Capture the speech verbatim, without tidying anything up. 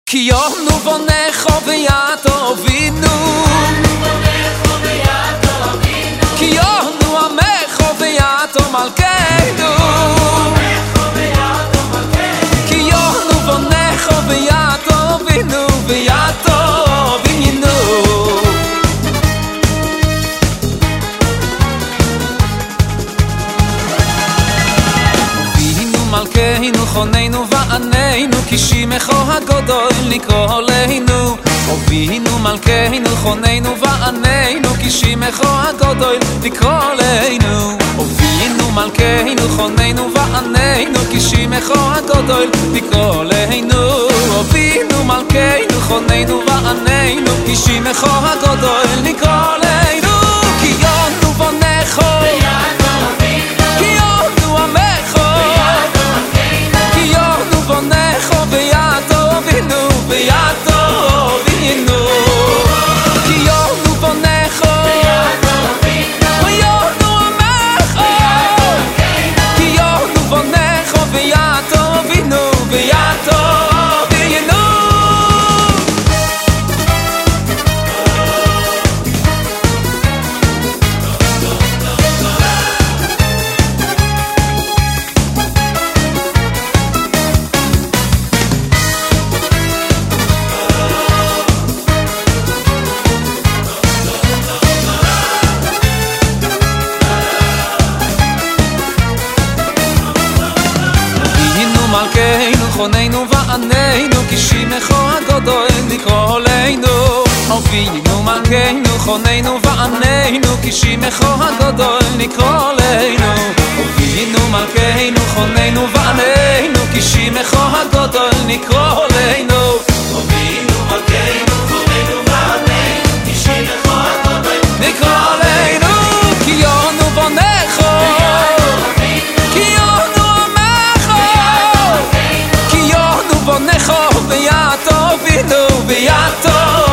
כי יונו בונך ויעתו אבינו כי יונו עמך ויעתו מלכנו כי יונו בונך ויעתו אבינו ויעתו אבינו אבינו מלכנו חוננו ועננו כי שמך הגדול לקרוא לנו אבינו מלכנו חוננו ועננו כי שמך הגדול לקרוא לנו אבינו מלכנו חוננו ועננו כי שמך הגדול לקרוא לנו אבינו מלכנו חוננו ועננו כי שמך הגדול לקרוא לנו כי יונו בונך כי יונו עמך כי יונו בונך ויעתו אבינו ויעתו אבינו כי יונו בונך ויונו עמך כי יונו בונך ויעתו אבינו ויעתו אבינו מלכנו חוננו ועננו כי שמך הגדול לקרוא לנו אבינו מלכנו חוננו ועננו כי שמך הגדול לקרוא לנו אבינו מלכנו חוננו ועננו כי שמך הגדול לקרוא לנו אבינו מלכנו חוננו ועננו כי שמך הגדול לקרוא לנו כי יונו בונך בונך ויעתו אבינו ויעתו